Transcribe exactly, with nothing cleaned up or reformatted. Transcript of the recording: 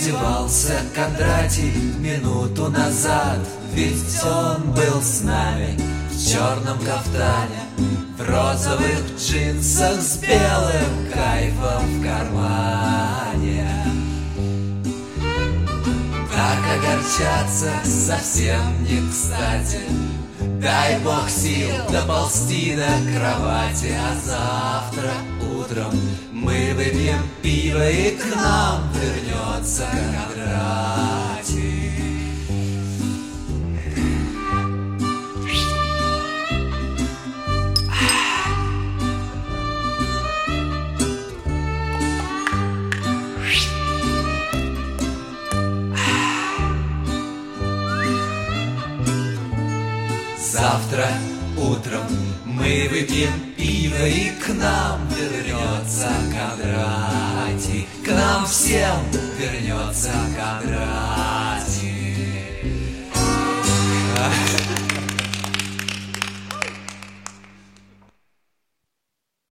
девался Кондратий минуту назад? Ведь он был с нами в черном кафтане, в розовых джинсах с белым кайфом в кармане. Так огорчаться совсем не кстати. Дай Бог сил доползти до кровати, а завтра утром мы выпьем пиво, и к нам вернется Кондратий. Завтра утром мы выпьем пиво, и к нам вернется Кондратий. К нам всем вернется